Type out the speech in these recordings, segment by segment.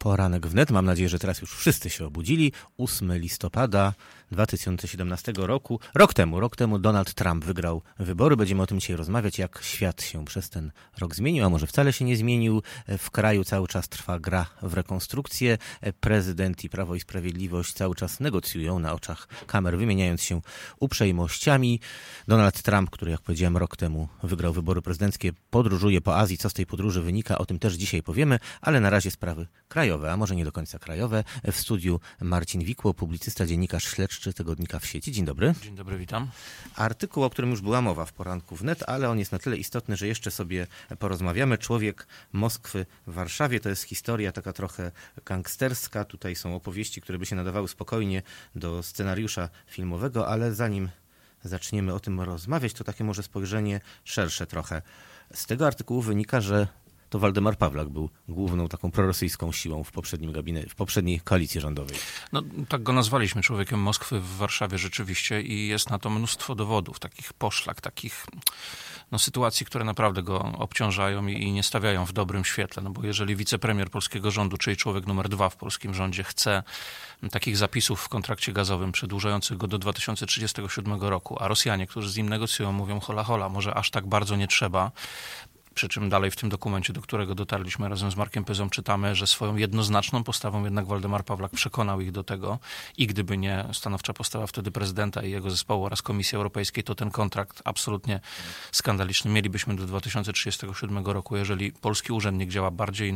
Poranek wnet. Mam nadzieję, że teraz już wszyscy się obudzili. 8 listopada 2017 roku. Rok temu Donald Trump wygrał wybory. Będziemy o tym dzisiaj rozmawiać, jak świat się przez ten rok zmienił, a może wcale się nie zmienił. W kraju cały czas trwa gra w rekonstrukcję. Prezydent i Prawo i Sprawiedliwość cały czas negocjują na oczach kamer, wymieniając się uprzejmościami. Donald Trump, który, jak powiedziałem, rok temu wygrał wybory prezydenckie, podróżuje po Azji. Co z tej podróży wynika, o tym też dzisiaj powiemy, ale na razie sprawy krajowe, a może nie do końca krajowe. W studiu Marcin Wikło, publicysta, dziennikarz śledczy tygodnika W Sieci. Dzień dobry. Dzień dobry, witam. Artykuł, o którym już była mowa w Poranku wnet, ale on jest na tyle istotny, że jeszcze sobie porozmawiamy. Człowiek Moskwy w Warszawie. To jest historia taka trochę gangsterska. Tutaj są opowieści, które by się nadawały spokojnie do scenariusza filmowego, ale zanim zaczniemy o tym rozmawiać, to takie może spojrzenie szersze trochę. Z tego artykułu wynika, że to Waldemar Pawlak był główną taką prorosyjską siłą w poprzedniej koalicji rządowej. No, tak go nazwaliśmy, człowiekiem Moskwy w Warszawie rzeczywiście i jest na to mnóstwo dowodów, takich poszlak, takich sytuacji, które naprawdę go obciążają i nie stawiają w dobrym świetle. No bo jeżeli wicepremier polskiego rządu, czyli człowiek numer 2 w polskim rządzie, chce takich zapisów w kontrakcie gazowym przedłużających go do 2037 roku, a Rosjanie, którzy z nim negocjują, mówią hola hola, może aż tak bardzo nie trzeba. Przy czym dalej w tym dokumencie, do którego dotarliśmy razem z Markiem Pyzą, czytamy, że swoją jednoznaczną postawą jednak Waldemar Pawlak przekonał ich do tego i gdyby nie stanowcza postawa wtedy prezydenta i jego zespołu oraz Komisji Europejskiej, to ten kontrakt absolutnie skandaliczny mielibyśmy do 2037 roku. Jeżeli polski urzędnik działa bardziej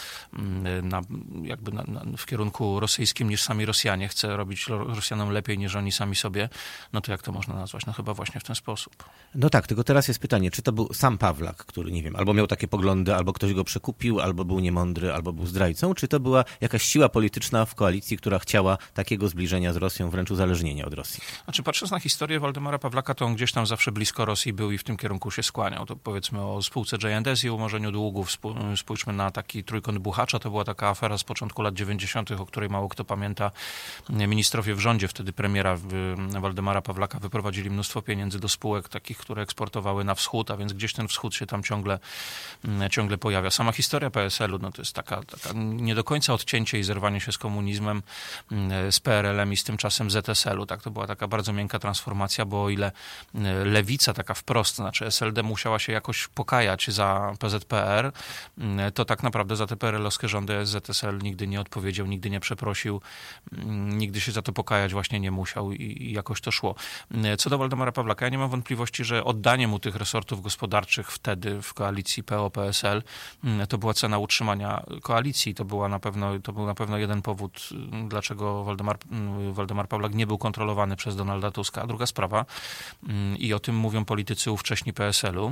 w kierunku rosyjskim niż sami Rosjanie, chce robić Rosjanom lepiej niż oni sami sobie, no to jak to można nazwać? No chyba właśnie w ten sposób. No tak, tylko teraz jest pytanie, czy to był sam Pawlak, który, nie wiem, albo miał takie poglądy, albo ktoś go przekupił, albo był niemądry, albo był zdrajcą, czy to była jakaś siła polityczna w koalicji, która chciała takiego zbliżenia z Rosją, wręcz uzależnienia od Rosji? Znaczy, patrząc na historię Waldemara Pawlaka, to on gdzieś tam zawsze blisko Rosji był i w tym kierunku się skłaniał. To powiedzmy o spółce J&S i umorzeniu długów. Spójrzmy na taki trójkąt Buchacza. To była taka afera z początku lat 90., o której mało kto pamięta. Ministrowie w rządzie, wtedy premiera Waldemara Pawlaka, wyprowadzili mnóstwo pieniędzy do spółek takich, które eksportowały na wschód, a więc gdzieś ten wschód się tam ciągle pojawia. Sama historia PSL-u, no to jest taka nie do końca odcięcie i zerwanie się z komunizmem, z PRL-em i z tym czasem ZSL-u. Tak, to była taka bardzo miękka transformacja, bo o ile lewica taka wprost, znaczy SLD musiała się jakoś pokajać za PZPR, to tak naprawdę za te PRL-owskie rządy ZSL nigdy nie odpowiedział, nigdy nie przeprosił, nigdy się za to pokajać właśnie nie musiał i jakoś to szło. Co do Waldemara Pawlaka, ja nie mam wątpliwości, że oddanie mu tych resortów gospodarczych wtedy w koalicji PO-PSL to była cena utrzymania koalicji. To był na pewno jeden powód, dlaczego Waldemar Pawlak nie był kontrolowany przez Donalda Tuska. A druga sprawa, i o tym mówią politycy ówcześni PSL-u,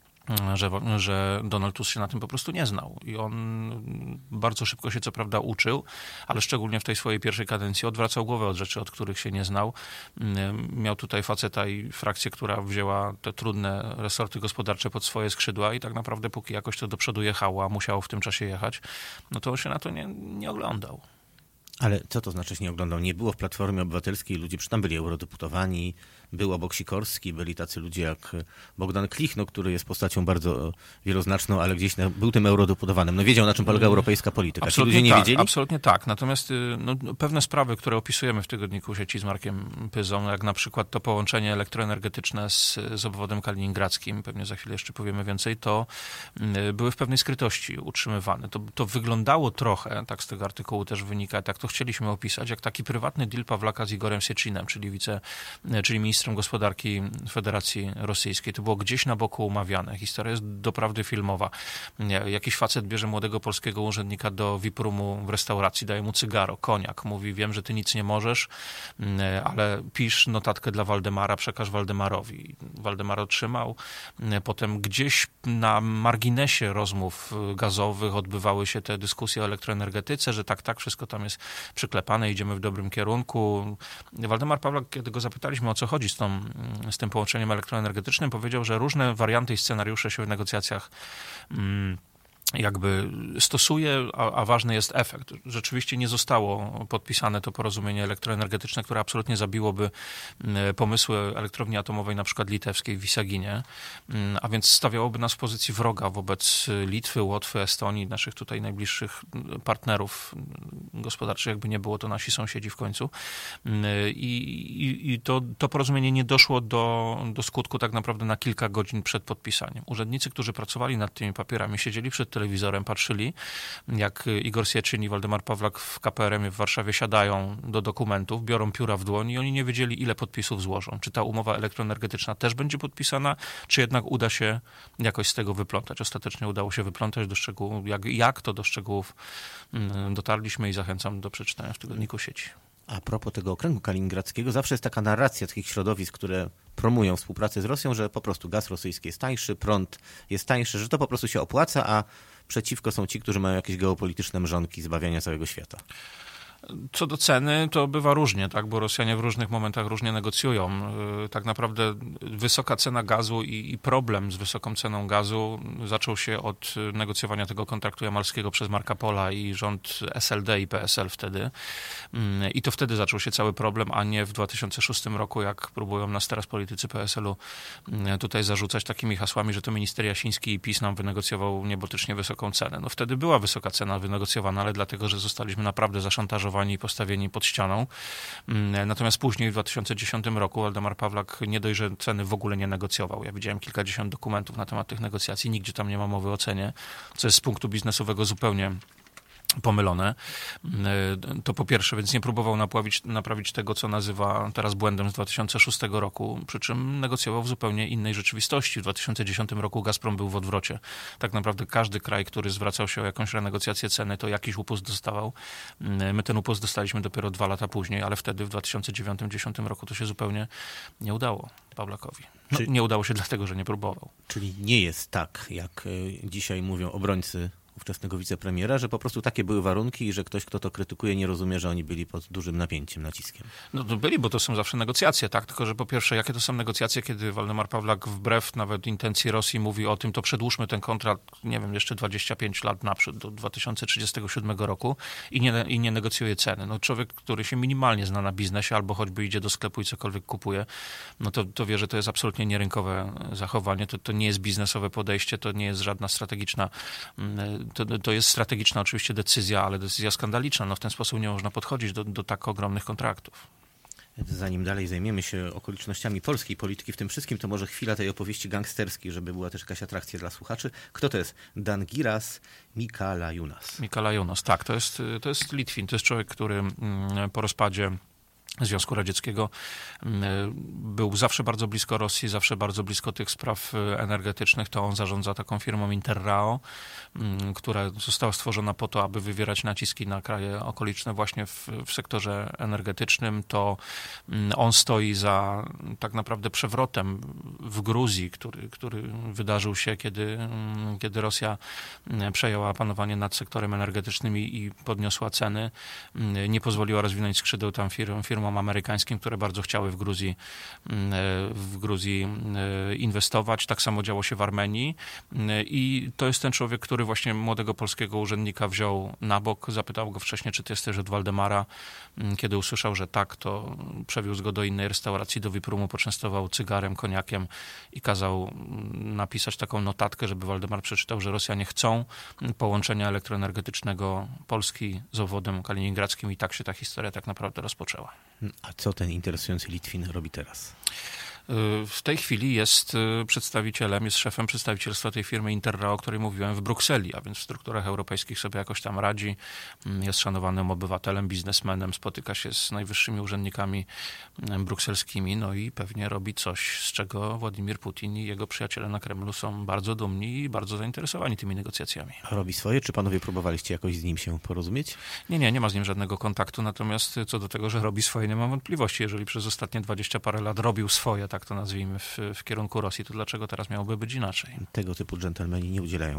że Donald Tusk się na tym po prostu nie znał. I on bardzo szybko się co prawda uczył, ale szczególnie w tej swojej pierwszej kadencji odwracał głowę od rzeczy, od których się nie znał. Miał tutaj faceta i frakcję, która wzięła te trudne resorty gospodarcze pod swoje skrzydła i tak naprawdę póki jakoś to do przodu jechało, a musiało w tym czasie jechać, no to on się na to nie oglądał. Ale co to znaczy się nie oglądał? Nie było w Platformie Obywatelskiej ludzi, tam byli eurodeputowani, był obok Sikorski, byli tacy ludzie jak Bogdan Klich, który jest postacią bardzo wieloznaczną, ale gdzieś był tym eurodeputowanym. No wiedział, na czym polega europejska polityka. Ci ludzie nie wiedzieli? Absolutnie tak. Natomiast pewne sprawy, które opisujemy w tygodniku Sieci z Markiem Pyzą, jak na przykład to połączenie elektroenergetyczne z obwodem kaliningradzkim, pewnie za chwilę jeszcze powiemy więcej, to były w pewnej skrytości utrzymywane. To wyglądało trochę, tak z tego artykułu też wynika, tak to chcieliśmy opisać, jak taki prywatny deal Pawlaka z Igorem Sieczinem, czyli ministrem gospodarki Federacji Rosyjskiej. To było gdzieś na boku umawiane. Historia jest doprawdy filmowa. Jakiś facet bierze młodego polskiego urzędnika do VIP-roomu w restauracji, daje mu cygaro, koniak. Mówi, wiem, że ty nic nie możesz, ale pisz notatkę dla Waldemara, przekaż Waldemarowi. Waldemar otrzymał. Potem gdzieś na marginesie rozmów gazowych odbywały się te dyskusje o elektroenergetyce, że tak, wszystko tam jest przyklepane, idziemy w dobrym kierunku. Waldemar Pawlak, kiedy go zapytaliśmy, o co chodzi z tym połączeniem elektroenergetycznym, powiedział, że różne warianty i scenariusze się w negocjacjach jakby stosuje, a ważny jest efekt. Rzeczywiście nie zostało podpisane to porozumienie elektroenergetyczne, które absolutnie zabiłoby pomysły elektrowni atomowej, na przykład litewskiej w Wisaginie, a więc stawiałoby nas w pozycji wroga wobec Litwy, Łotwy, Estonii, naszych tutaj najbliższych partnerów gospodarczych, jakby nie było, to nasi sąsiedzi w końcu. I to porozumienie nie doszło do skutku tak naprawdę na kilka godzin przed podpisaniem. Urzędnicy, którzy pracowali nad tymi papierami, siedzieli przed telewizorem, patrzyli, jak Igor Sieczyn i Waldemar Pawlak w KPRM-ie w Warszawie siadają do dokumentów, biorą pióra w dłoń i oni nie wiedzieli, ile podpisów złożą. Czy ta umowa elektroenergetyczna też będzie podpisana, czy jednak uda się jakoś z tego wyplątać. Ostatecznie udało się wyplątać do szczegółów, jak to do szczegółów dotarliśmy i zachęcam do przeczytania w tygodniku Sieci. A propos tego okręgu kaliningradzkiego, zawsze jest taka narracja takich środowisk, które promują współpracę z Rosją, że po prostu gaz rosyjski jest tańszy, prąd jest tańszy, że to po prostu się opłaca, a przeciwko są ci, którzy mają jakieś geopolityczne mrzonki zbawiania całego świata. Co do ceny, to bywa różnie, tak, bo Rosjanie w różnych momentach różnie negocjują. Tak naprawdę wysoka cena gazu i problem z wysoką ceną gazu zaczął się od negocjowania tego kontraktu jamalskiego przez Marca Pola i rząd SLD i PSL wtedy. I to wtedy zaczął się cały problem, a nie w 2006 roku, jak próbują nas teraz politycy PSL-u tutaj zarzucać takimi hasłami, że to minister Jasiński i PiS nam wynegocjował niebotycznie wysoką cenę. No wtedy była wysoka cena wynegocjowana, ale dlatego, że zostaliśmy naprawdę zaszantażowani i postawieni pod ścianą. Natomiast później w 2010 roku Waldemar Pawlak nie dość, że ceny w ogóle nie negocjował. Ja widziałem kilkadziesiąt dokumentów na temat tych negocjacji. Nigdzie tam nie ma mowy o cenie, co jest z punktu biznesowego zupełnie pomylone. To po pierwsze, więc nie próbował naprawić tego, co nazywa teraz błędem z 2006 roku, przy czym negocjował w zupełnie innej rzeczywistości. W 2010 roku Gazprom był w odwrocie. Tak naprawdę każdy kraj, który zwracał się o jakąś renegocjację ceny, to jakiś upust dostawał. My ten upust dostaliśmy dopiero 2 lata później, ale wtedy w 2009-2010 roku to się zupełnie nie udało Pawlakowi. Nie udało się dlatego, że nie próbował. Czyli nie jest tak, jak dzisiaj mówią obrońcy ówczesnego wicepremiera, że po prostu takie były warunki i że ktoś, kto to krytykuje, nie rozumie, że oni byli pod dużym napięciem, naciskiem. No to byli, bo to są zawsze negocjacje, tak? Tylko, że po pierwsze, jakie to są negocjacje, kiedy Waldemar Pawlak wbrew nawet intencji Rosji mówi o tym, to przedłużmy ten kontrakt, nie wiem, jeszcze 25 lat naprzód, do 2037 roku i nie negocjuje ceny. No człowiek, który się minimalnie zna na biznesie albo choćby idzie do sklepu i cokolwiek kupuje, no to wie, że to jest absolutnie nierynkowe zachowanie, to nie jest biznesowe podejście, to nie jest żadna strategiczna to jest strategiczna oczywiście decyzja, ale decyzja skandaliczna. No w ten sposób nie można podchodzić do tak ogromnych kontraktów. Zanim dalej zajmiemy się okolicznościami polskiej polityki w tym wszystkim, to może chwila tej opowieści gangsterskiej, żeby była też jakaś atrakcja dla słuchaczy. Kto to jest? Dangiras Mikalajunas. Mikalajunas, tak. To jest Litwin. To jest człowiek, który po rozpadzie Związku Radzieckiego był zawsze bardzo blisko Rosji, zawsze bardzo blisko tych spraw energetycznych. To on zarządza taką firmą Interrao, która została stworzona po to, aby wywierać naciski na kraje okoliczne właśnie w sektorze energetycznym. To on stoi za tak naprawdę przewrotem w Gruzji, który wydarzył się, kiedy Rosja przejęła panowanie nad sektorem energetycznym i podniosła ceny. Nie pozwoliła rozwinąć skrzydeł tam firmom amerykańskim, które bardzo chciały w Gruzji inwestować. Tak samo działo się w Armenii i to jest ten człowiek, który właśnie młodego polskiego urzędnika wziął na bok, zapytał go wcześniej, czy ty jesteś od Waldemara. Kiedy usłyszał, że tak, to przewiózł go do innej restauracji, do VIP-roomu, poczęstował cygarem, koniakiem i kazał napisać taką notatkę, żeby Waldemar przeczytał, że Rosjanie chcą połączenia elektroenergetycznego Polski z obwodem kaliningradzkim i tak się ta historia tak naprawdę rozpoczęła. A co ten interesujący Litwin robi teraz? W tej chwili jest szefem przedstawicielstwa tej firmy Interrao, o której mówiłem, w Brukseli, a więc w strukturach europejskich sobie jakoś tam radzi. Jest szanowanym obywatelem, biznesmenem, spotyka się z najwyższymi urzędnikami brukselskimi, no i pewnie robi coś, z czego Władimir Putin i jego przyjaciele na Kremlu są bardzo dumni i bardzo zainteresowani tymi negocjacjami. A robi swoje? Czy panowie próbowaliście jakoś z nim się porozumieć? Nie ma z nim żadnego kontaktu, natomiast co do tego, że robi swoje, nie mam wątpliwości. Jeżeli przez ostatnie 20 parę lat robił swoje, tak to nazwijmy, w kierunku Rosji, to dlaczego teraz miałoby być inaczej? Tego typu dżentelmeni nie udzielają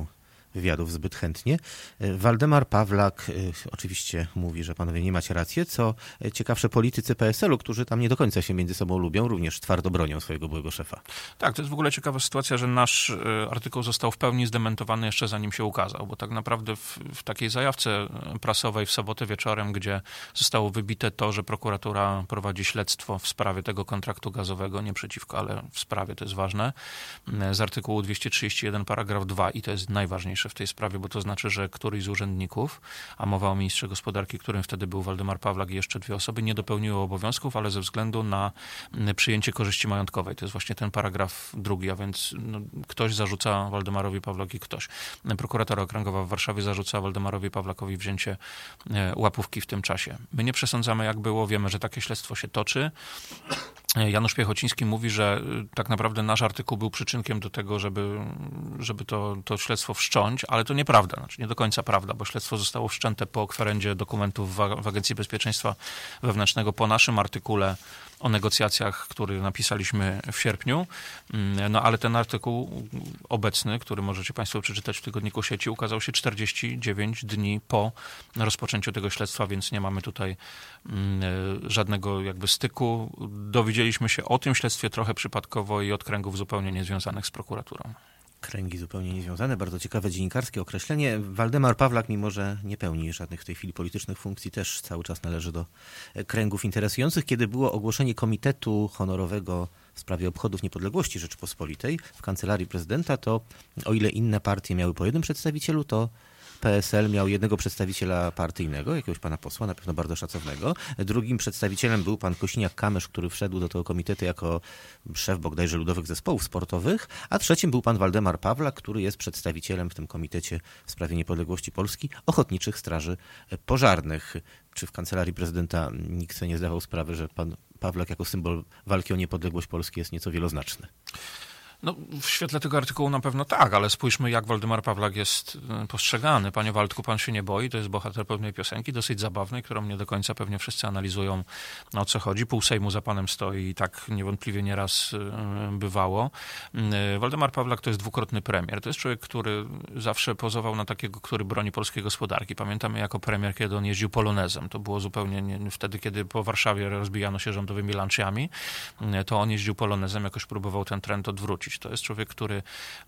wywiadów zbyt chętnie. Waldemar Pawlak oczywiście mówi, że panowie nie macie racji. Co ciekawsze, politycy PSL-u, którzy tam nie do końca się między sobą lubią, również twardo bronią swojego byłego szefa. Tak, to jest w ogóle ciekawa sytuacja, że nasz artykuł został w pełni zdementowany jeszcze zanim się ukazał, bo tak naprawdę w takiej zajawce prasowej w sobotę wieczorem, gdzie zostało wybite to, że prokuratura prowadzi śledztwo w sprawie tego kontraktu gazowego, nie przeciwko, ale w sprawie, to jest ważne, z artykułu 231 paragraf 2 i to jest najważniejsze w tej sprawie, bo to znaczy, że któryś z urzędników, a mowa o ministrze gospodarki, którym wtedy był Waldemar Pawlak i jeszcze 2 osoby, nie dopełniły obowiązków, ale ze względu na przyjęcie korzyści majątkowej. To jest właśnie ten paragraf 2, a więc ktoś zarzuca Waldemarowi Pawlakowi, Prokuratura Okręgowa w Warszawie zarzuca Waldemarowi Pawlakowi wzięcie łapówki w tym czasie. My nie przesądzamy, jak było, wiemy, że takie śledztwo się toczy. Janusz Piechociński mówi, że tak naprawdę nasz artykuł był przyczynkiem do tego, żeby to śledztwo wszcząć, ale to nieprawda, znaczy nie do końca prawda, bo śledztwo zostało wszczęte po kwerendzie dokumentów w Agencji Bezpieczeństwa Wewnętrznego po naszym artykule o negocjacjach, który napisaliśmy w sierpniu, no ale ten artykuł obecny, który możecie państwo przeczytać w Tygodniku Sieci, ukazał się 49 dni po rozpoczęciu tego śledztwa, więc nie mamy tutaj żadnego jakby styku. Dowiedzieliśmy się o tym śledztwie trochę przypadkowo i od kręgów zupełnie niezwiązanych z prokuraturą. Kręgi zupełnie niezwiązane, bardzo ciekawe dziennikarskie określenie. Waldemar Pawlak, mimo że nie pełni żadnych w tej chwili politycznych funkcji, też cały czas należy do kręgów interesujących. Kiedy było ogłoszenie Komitetu Honorowego w sprawie obchodów niepodległości Rzeczypospolitej w Kancelarii Prezydenta, to o ile inne partie miały po jednym przedstawicielu, to PSL miał jednego przedstawiciela partyjnego, jakiegoś pana posła, na pewno bardzo szacownego. Drugim przedstawicielem był pan Kosiniak-Kamysz, który wszedł do tego komitetu jako szef bodajże ludowych zespołów sportowych, a trzecim był pan Waldemar Pawlak, który jest przedstawicielem w tym komitecie w sprawie niepodległości Polski Ochotniczych Straży Pożarnych. Czy w Kancelarii Prezydenta nikt sobie nie zdawał sprawy, że pan Pawlak jako symbol walki o niepodległość Polski jest nieco wieloznaczny? No, w świetle tego artykułu na pewno tak, ale spójrzmy, jak Waldemar Pawlak jest postrzegany. Panie Waldku, pan się nie boi? To jest bohater pewnej piosenki, dosyć zabawnej, którą nie do końca pewnie wszyscy analizują, o co chodzi. Pół Sejmu za panem stoi i tak niewątpliwie nieraz bywało. Waldemar Pawlak to jest dwukrotny premier. To jest człowiek, który zawsze pozował na takiego, który broni polskiej gospodarki. Pamiętamy jako premier, kiedy on jeździł polonezem. To było zupełnie wtedy, kiedy po Warszawie rozbijano się rządowymi lunchami, to on jeździł polonezem, jakoś próbował ten trend odwrócić. To jest człowiek, który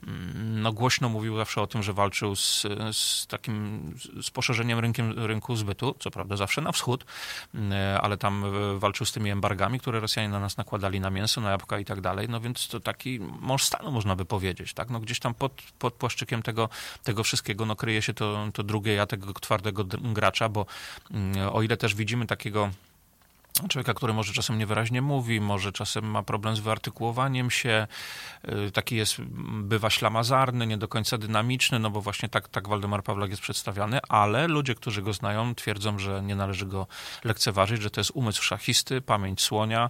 głośno mówił zawsze o tym, że walczył z poszerzeniem rynku zbytu, co prawda zawsze na wschód, ale tam walczył z tymi embargami, które Rosjanie na nas nakładali na mięso, na jabłka i tak dalej. No więc to taki mąż stanu, można by powiedzieć. Tak? No gdzieś tam pod płaszczykiem tego wszystkiego kryje się to drugie ja, tego twardego gracza, bo o ile też widzimy takiego człowieka, który może czasem niewyraźnie mówi, może czasem ma problem z wyartykułowaniem się, taki bywa ślamazarny, nie do końca dynamiczny, no bo właśnie tak Waldemar Pawlak jest przedstawiany, ale ludzie, którzy go znają, twierdzą, że nie należy go lekceważyć, że to jest umysł szachisty, pamięć słonia,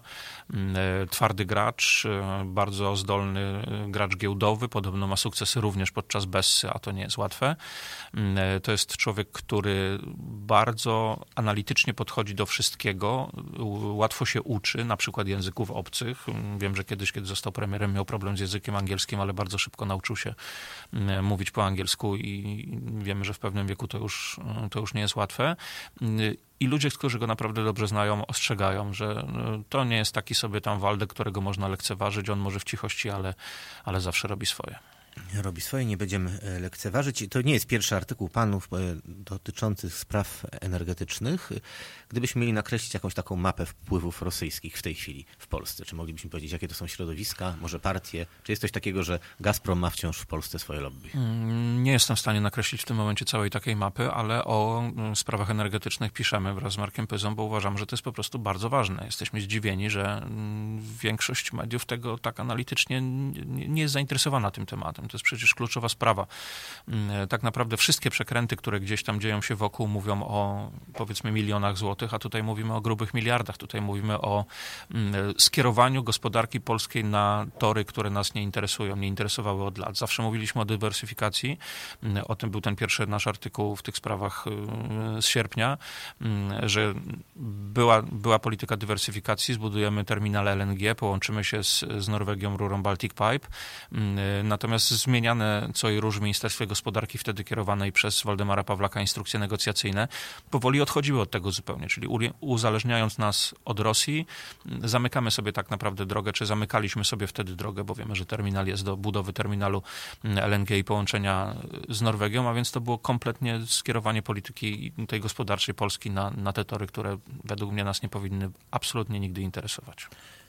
twardy gracz, bardzo zdolny gracz giełdowy, podobno ma sukcesy również podczas Bessy, a to nie jest łatwe. To jest człowiek, który bardzo analitycznie podchodzi do wszystkiego, łatwo się uczy, na przykład języków obcych. Wiem, że kiedyś, kiedy został premierem, miał problem z językiem angielskim, ale bardzo szybko nauczył się mówić po angielsku i wiemy, że w pewnym wieku to już nie jest łatwe. I ludzie, którzy go naprawdę dobrze znają, ostrzegają, że to nie jest taki sobie tam Waldek, którego można lekceważyć. On może w cichości, ale zawsze robi swoje. Robi swoje, nie będziemy lekceważyć. To nie jest pierwszy artykuł panów dotyczący spraw energetycznych. Gdybyśmy mieli nakreślić jakąś taką mapę wpływów rosyjskich w tej chwili w Polsce, czy moglibyśmy powiedzieć, jakie to są środowiska, może partie? Czy jest coś takiego, że Gazprom ma wciąż w Polsce swoje lobby? Nie jestem w stanie nakreślić w tym momencie całej takiej mapy, ale o sprawach energetycznych piszemy wraz z Markiem Pyzą, bo uważam, że to jest po prostu bardzo ważne. Jesteśmy zdziwieni, że większość mediów tego tak analitycznie nie jest zainteresowana tym tematem. To jest przecież kluczowa sprawa. Tak naprawdę wszystkie przekręty, które gdzieś tam dzieją się wokół, mówią o powiedzmy milionach złotych, a tutaj mówimy o grubych miliardach. Tutaj mówimy o skierowaniu gospodarki polskiej na tory, które nas nie interesują, nie interesowały od lat. Zawsze mówiliśmy o dywersyfikacji. O tym był ten pierwszy nasz artykuł w tych sprawach z sierpnia, że była polityka dywersyfikacji, zbudujemy terminal LNG, połączymy się z Norwegią rurą Baltic Pipe. Natomiast zmieniane co i róż w Ministerstwie Gospodarki, wtedy kierowanej przez Waldemara Pawlaka, instrukcje negocjacyjne, powoli odchodziły od tego zupełnie, czyli uzależniając nas od Rosji, zamykamy sobie tak naprawdę drogę, czy zamykaliśmy sobie wtedy drogę, bo wiemy, że terminal jest do budowy terminalu LNG i połączenia z Norwegią, a więc to było kompletnie skierowanie polityki tej gospodarczej Polski na te tory, które według mnie nas nie powinny absolutnie nigdy interesować.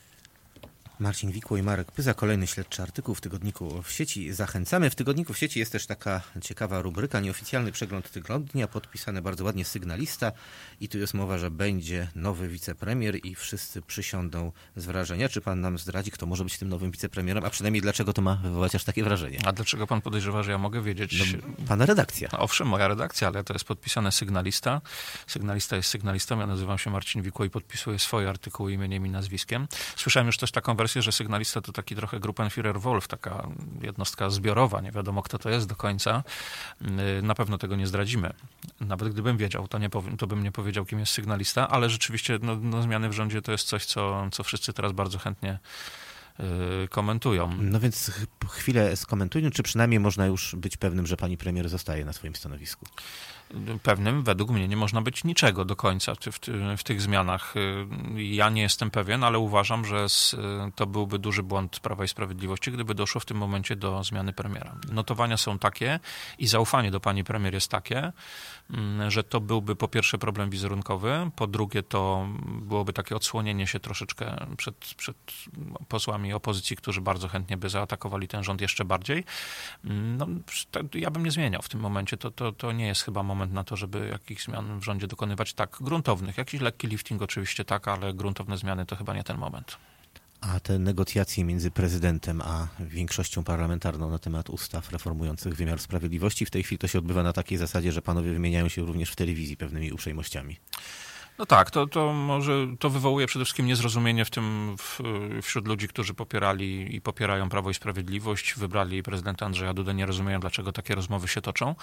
Marcin Wikło i Marek Pyza, kolejny śledczy artykuł w Tygodniku w sieci. Zachęcamy. W Tygodniku w sieci jest też taka ciekawa rubryka, nieoficjalny przegląd tygodnia, podpisane bardzo ładnie Sygnalista i tu jest mowa, że będzie nowy wicepremier i wszyscy przysiądą z wrażenia. Czy pan nam zdradzi, kto może być tym nowym wicepremierem, a przynajmniej dlaczego to ma wywołać aż takie wrażenie? A dlaczego pan podejrzewa, że ja mogę wiedzieć? No, pana redakcja. No, owszem, moja redakcja, ale to jest podpisane Sygnalista. Sygnalista jest sygnalistą, ja nazywam się Marcin Wikło i podpisuję swoje artykuły imieniem i nazwiskiem. Słyszałem już też taką wersję, że Sygnalista to taki trochę Gruppenführer Wolf, taka jednostka zbiorowa, nie wiadomo kto to jest do końca. Na pewno tego nie zdradzimy. Nawet gdybym wiedział, to bym nie powiedział, kim jest Sygnalista, ale rzeczywiście zmiany w rządzie to jest coś, co wszyscy teraz bardzo chętnie komentują. No więc chwilę skomentujmy, czy przynajmniej można już być pewnym, że pani premier zostaje na swoim stanowisku? Pewnym według mnie nie można być niczego do końca w tych zmianach. Ja nie jestem pewien, ale uważam, że to byłby duży błąd Prawa i Sprawiedliwości, gdyby doszło w tym momencie do zmiany premiera. Notowania są takie i zaufanie do pani premier jest takie, że to byłby po pierwsze problem wizerunkowy, po drugie to byłoby takie odsłonienie się troszeczkę przed posłami opozycji, którzy bardzo chętnie by zaatakowali ten rząd jeszcze bardziej. No, ja bym nie zmieniał w tym momencie. To nie jest chyba moment na to, żeby jakichś zmian w rządzie dokonywać tak gruntownych. Jakiś lekki lifting oczywiście tak, ale gruntowne zmiany to chyba nie ten moment. A te negocjacje między prezydentem a większością parlamentarną na temat ustaw reformujących wymiar sprawiedliwości, w tej chwili to się odbywa na takiej zasadzie, że panowie wymieniają się również w telewizji pewnymi uprzejmościami. No tak, to może to wywołuje przede wszystkim niezrozumienie wśród ludzi, którzy popierali i popierają Prawo i Sprawiedliwość, wybrali prezydenta Andrzeja Dudę, nie rozumieją, dlaczego takie rozmowy się toczą.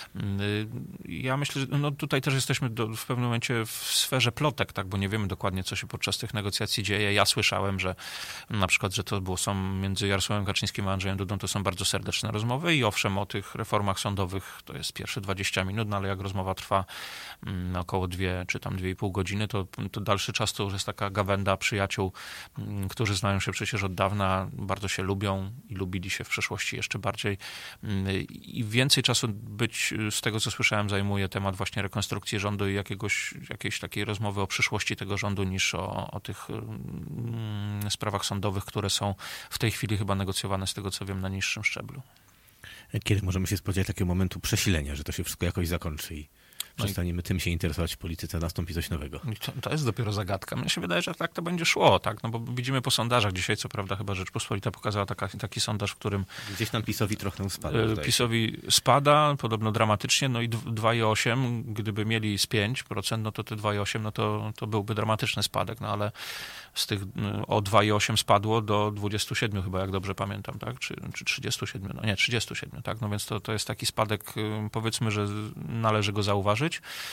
Ja myślę, że tutaj też jesteśmy w pewnym momencie w sferze plotek, tak, bo nie wiemy dokładnie, co się podczas tych negocjacji dzieje. Ja słyszałem, że na przykład, że są między Jarosławem Kaczyńskim a Andrzejem Dudą, to są bardzo serdeczne rozmowy i owszem, o tych reformach sądowych to jest pierwsze 20 minut, no ale jak rozmowa trwa około 2 czy tam 2,5 godziny, to dalszy czas to już jest taka gawęda przyjaciół, którzy znają się przecież od dawna, bardzo się lubią i lubili się w przeszłości jeszcze bardziej. I więcej czasu z tego co słyszałem, zajmuje temat właśnie rekonstrukcji rządu i jakiejś takiej rozmowy o przyszłości tego rządu niż o tych sprawach sądowych, które są w tej chwili chyba negocjowane, z tego co wiem, na niższym szczeblu. Kiedy możemy się spodziewać takiego momentu przesilenia, że to się wszystko jakoś zakończy i przestaniemy tym się interesować w polityce, nastąpi coś nowego? To jest dopiero zagadka. Mnie się wydaje, że tak to będzie szło, tak? No bo widzimy po sondażach dzisiaj, co prawda chyba Rzeczpospolita pokazała taki sondaż, w którym gdzieś tam PiS-owi trochę spada. PiS-owi spada, podobno dramatycznie, no i 2,8, gdyby mieli z 5%, no to te 2,8, no to byłby dramatyczny spadek, no ale z tych o 2,8 spadło do 27 chyba, jak dobrze pamiętam, tak? Czy 37, no nie, 37, tak? No więc to jest taki spadek, powiedzmy, że należy go zauważyć.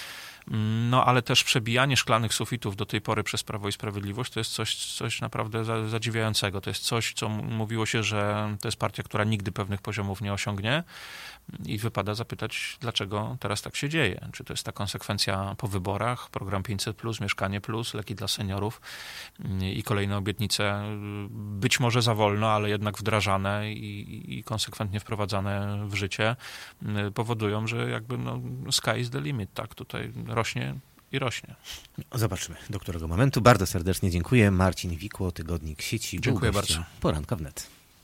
No ale też przebijanie szklanych sufitów do tej pory przez Prawo i Sprawiedliwość to jest coś naprawdę zadziwiającego. To jest coś, co mówiło się, że to jest partia, która nigdy pewnych poziomów nie osiągnie i wypada zapytać, dlaczego teraz tak się dzieje. Czy to jest ta konsekwencja po wyborach, program 500+, Mieszkanie+, leki dla seniorów i kolejne obietnice, być może za wolno, ale jednak wdrażane i konsekwentnie wprowadzane w życie, powodują, że jakby sky is the limit, tak, tutaj rośnie i rośnie. Zobaczymy, do którego momentu. Bardzo serdecznie dziękuję. Marcin Wikło, Tygodnik Sieci. Dziękuję bardzo. Poranka wnet.